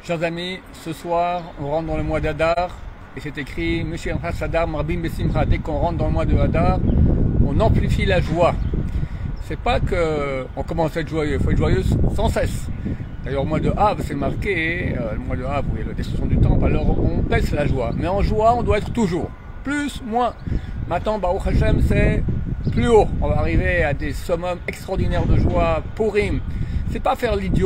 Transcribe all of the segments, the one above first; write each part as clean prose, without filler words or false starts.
Chers amis, ce soir, on rentre dans le mois d'Adar, et c'est écrit, Monsieur Sadar Marbim Besimcha. Dès qu'on rentre dans le mois de Hadar, on amplifie la joie. C'est pas que on commence à être joyeux, il faut être joyeux sans cesse. D'ailleurs, au mois de Av, c'est marqué, le mois de Av, où il y a la destruction du temple, alors on baisse la joie. Mais en joie, on doit être toujours. Plus, moins. Maintenant, Baruch Hashem, c'est plus haut. On va arriver à des summums extraordinaires de joie, Purim. C'est pas faire l'idiot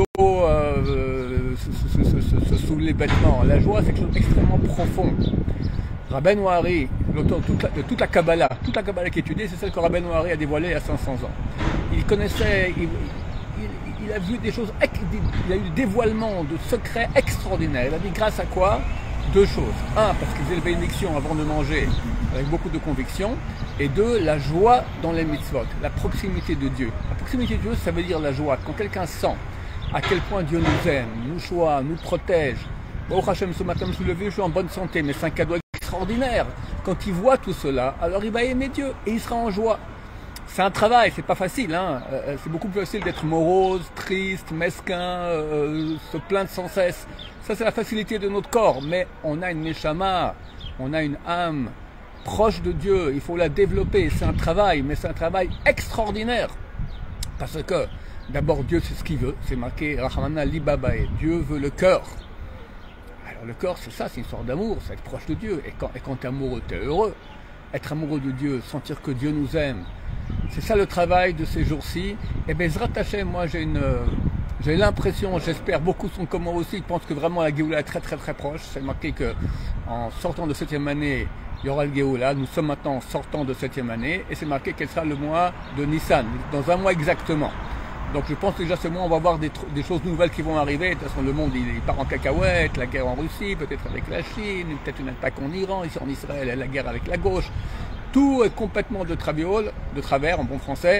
sous les vêtements. La joie, c'est quelque chose d'extrêmement profond. Rabbeinu Hari, l'auteur de toute la Kabbalah qui est étudiée, c'est celle que Rabbeinu Hari a dévoilée il y a 500 ans. Il connaissait, il a vu des choses, il a eu des dévoilements de secrets extraordinaires. Il a dit grâce à quoi? Deux choses. Un, parce qu'ils faisaient les bénédictions avant de manger avec beaucoup de conviction. Et deux, la joie dans les mitzvot, la proximité de Dieu. La proximité de Dieu, ça veut dire la joie. Quand quelqu'un sent à quel point Dieu nous aime, nous choisit, nous protège. Baruch Hashem, ce matin, je me suis levé, je suis en bonne santé, mais c'est un cadeau extraordinaire. Quand il voit tout cela, alors il va aimer Dieu et il sera en joie. C'est un travail, c'est pas facile, hein. C'est beaucoup plus facile d'être morose, triste, mesquin, se plaindre sans cesse. Ça, c'est la facilité de notre corps, mais on a une neshama, on a une âme proche de Dieu, il faut la développer, c'est un travail, mais c'est un travail extraordinaire. Parce que, d'abord, Dieu sait ce qu'il veut, c'est marqué, Rachamana Libabae, Dieu veut le cœur. Alors le cœur, c'est ça, c'est une sorte d'amour, c'est être proche de Dieu. Et quand tu es amoureux, tu es heureux. Être amoureux de Dieu, sentir que Dieu nous aime, c'est ça le travail de ces jours-ci. Et Bezrat Hashem, moi j'ai l'impression, j'espère, beaucoup sont comme moi aussi, ils pensent que vraiment la Géoula est très très très proche. C'est marqué qu'en sortant de 7e année, il y aura le Géoula. Nous sommes maintenant sortant de 7e année et c'est marqué qu'elle sera le mois de Nissan, dans un mois exactement. Donc je pense que déjà ce mois on va voir des choses nouvelles qui vont arriver. De toute façon le monde il part en cacahuète, la guerre en Russie, peut-être avec la Chine, peut-être une attaque en Iran, ici en Israël, la guerre avec la gauche. Tout est complètement de travers en bon français.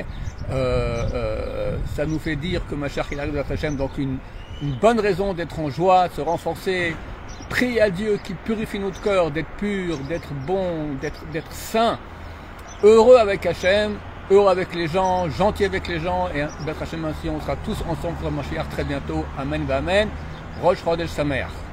Ça nous fait dire que Mashiach il arrive à Hachem, donc une bonne raison d'être en joie, de se renforcer, prier à Dieu qui purifie notre cœur, d'être pur, d'être bon, d'être saint, heureux avec Hachem, heureux avec les gens, gentil avec les gens, et Hachem ainsi on sera tous ensemble pour Mashiach très bientôt. Amen, Amen. Rosh Chodesh Sameach.